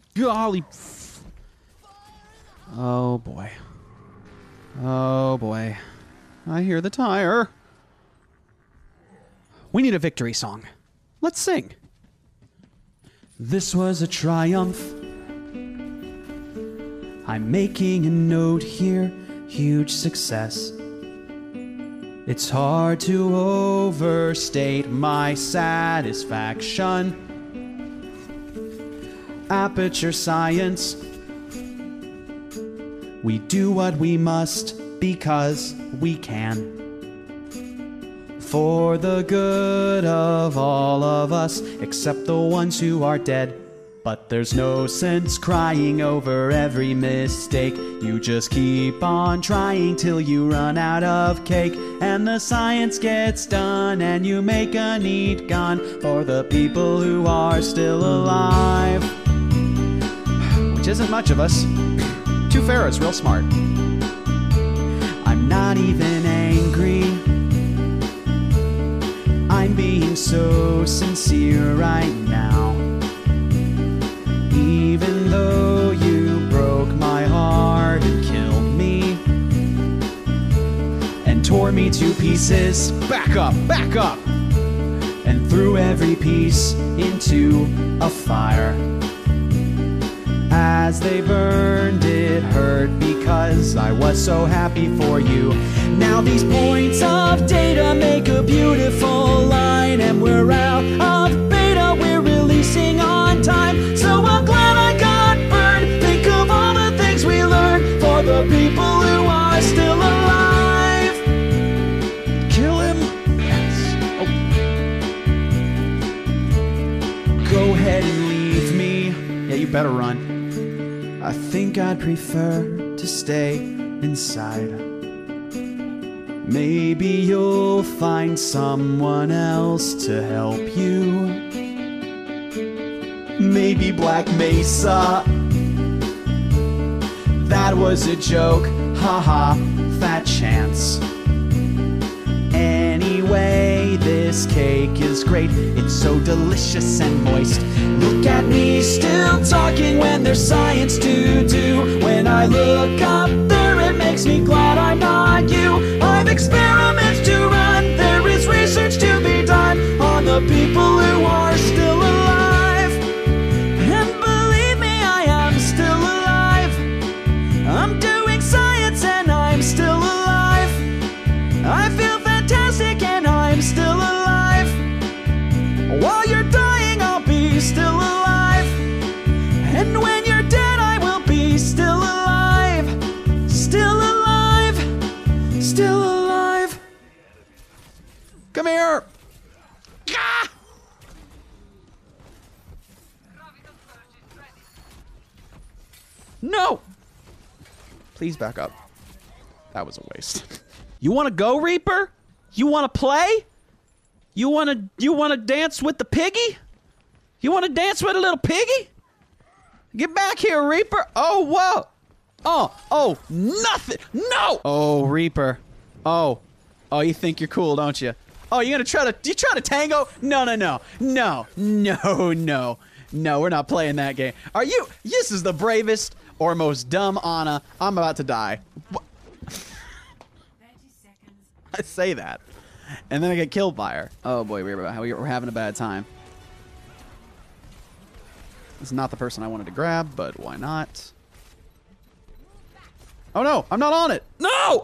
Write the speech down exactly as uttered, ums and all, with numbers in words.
golly. Oh, boy. Oh, boy. I hear the tire. We need a victory song. Let's sing. This was a triumph. I'm making a note here. Huge success. It's hard to overstate my satisfaction. Aperture Science. We do what we must because we can. For the good of all of us, except the ones who are dead. But there's no sense crying over every mistake. You just keep on trying till you run out of cake. And the science gets done and you make a neat gun for the people who are still alive. Which isn't much of us. Two Farrah's real smart. I'm not even angry. I'm being so sincere right now. Even though you broke my heart and killed me and tore me to pieces, back up, back up, and threw every piece into a fire. As they burned, it hurt because I was so happy for you. Now these points of data make a beautiful line, and we're out of beta, we're releasing on time. So I'm glad I got burned. Think of all the things we learned for the people who are still alive. Kill him? Yes. Oh. Go ahead and leave me. Yeah, you better run. I think I'd prefer to stay inside. Maybe you'll find someone else to help you. Maybe Black Mesa. That was a joke, haha, fat chance. Anyway, this cake is great. It's so delicious and moist. Look at me still talking when there's science to do. When I look up there, it makes me glad I'm not you. I've experiments to run. There is research to be done on the people who are still alive. And believe me, I am still alive. I'm doing science and I'm still alive. I feel fantastic and I'm still alive. While you're dying, I'll be still alive. And when you're dead, I will be still alive. Still alive. Still alive. Come here. Ah! No. Please back up. That was a waste. You want to go, Reaper? You want to play? You want to you want to dance with the piggy? You want to dance with a little piggy? Get back here, Reaper. Oh, whoa. Oh, oh, nothing. No. Oh, Reaper. Oh. Oh, you think you're cool, don't you? Oh, you're going to try to you try to tango? No, no, no. No. No, no. No, we're not playing that game. Are you This is the bravest or most dumb Ana. I'm about to die. What? I say that, and then I get killed by her. Oh boy, we're, we're having a bad time. This is not the person I wanted to grab, but why not? Oh no, I'm not on it. No!